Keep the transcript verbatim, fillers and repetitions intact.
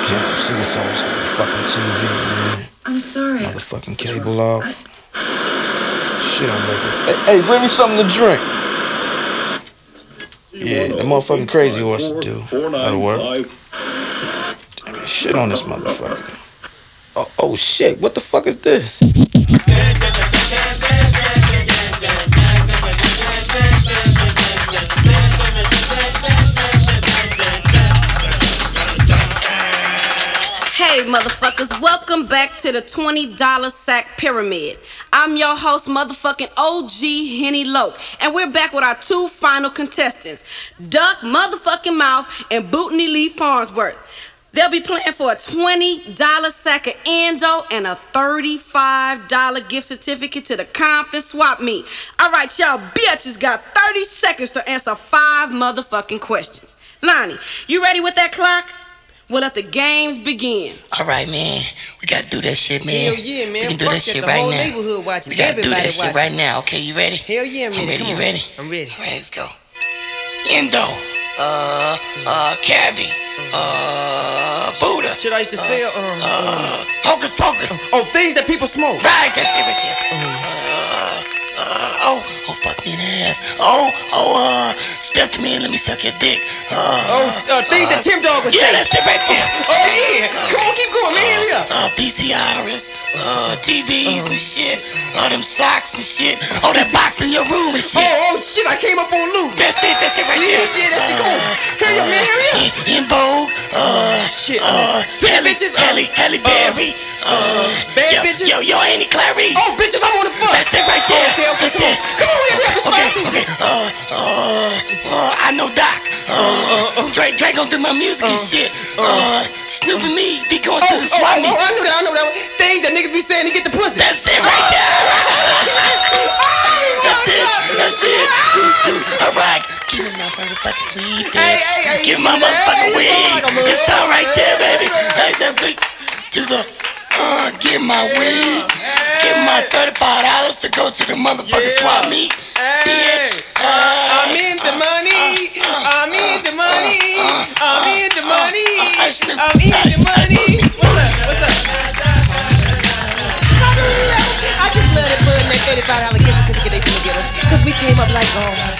can't see what's on this motherfucking T V, man. I'm sorry. Motherfucking cable off. Shit, I'm making. Hey, hey, bring me something to drink. Yeah, the motherfucking crazy horse to do. That'll work. Damn, shit on this motherfucker. Oh, oh shit, what the fuck is this? Hey motherfuckers, welcome back to the twenty dollar sack pyramid. I'm your host, motherfucking O G Henny Loke, and we're back with our two final contestants, Duck motherfucking Mouth and Bootney Lee Farnsworth. They'll be playing for a twenty dollar sack of Endo and a thirty-five dollar gift certificate to the Compton Swap Meet. Alright, y'all bitches got thirty seconds to answer five motherfucking questions. Lonnie, you ready with that clock? We'll let the games begin. All right, man. We gotta do that shit, man. Hell yeah, man. We can do Fuck that shit the right whole now. neighborhood watching. We gotta do Everybody that shit watching. right now. Okay, you ready? Hell yeah, man. I'm ready. Come You on. ready? I'm ready. All right, let's go. Endo. Uh, uh, Cabby. Uh, Buddha. Shit I used to sell. Um, Uh, Hocus Pocus. oh, things that people smoke. Right, that's it right there. Uh, uh, oh, oh, fuck me in the ass. Oh, oh, uh, step to me and let me suck your dick. Uh, Oh, uh, things that Tim Dog was yeah, saying. that's it right there. Oh yeah. Come on, keep going, man. Hurry up. Uh, P C Rs, uh, T Vs and shit. All them socks and shit. Oh, that box in your room and shit. Oh, oh shit! I came up on loot. That's it, that's it right Yeah, there. yeah, that's the goal. Hurry up, man. Hurry up. In, in Vogue, uh, Shit. uh, Pretty Halle, bitches, uh, Halle, Halle Berry, uh, bad yo, bitches? Yo, yo, Annie Clarice. Oh, bitches, I'm on the fuck. That's it right there. Okay, okay, That's come on. it. Come on, hurry up, it's Okay, spicy. okay. Uh, uh, uh, I know Doc. Uh, Drake, Drake gon' do my music and shit. Uh, Snoop and me be going Oh, to the oh, swap oh, meet. oh, I know that. I know that. Things that niggas be saying to get the pussy. That's it right there. That's it. That's it. All right. Give me my motherfucking weed, bitch. Hey, hey, hey, Give me my hey, motherfucking hey, weed. hey, It's all right there, baby. Hey, that big to the. Uh, get my weed. Get my thirty-five dollars to go to the motherfucking Yeah. swap meet, bitch. Uh, I'm in the money. I'm in the money. I'm in the money. Hey, Snoop. I'm in Hey, the money. hey, What's up? What's up? I just love that bud and that thirty-five dollar gift certificate they finna get us. Cause we came up like, oh.